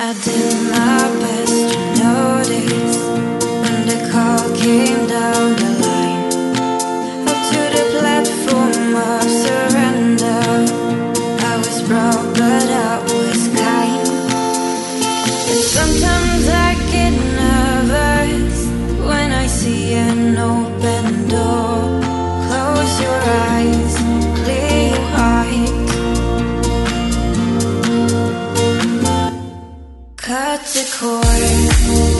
I did my best to notice when the call came down the line, up to the platform of surrender. I was broke but I was kind, and sometimes I get nervous when I see an open door. Close your eyes, clear your heart. Cut the cord.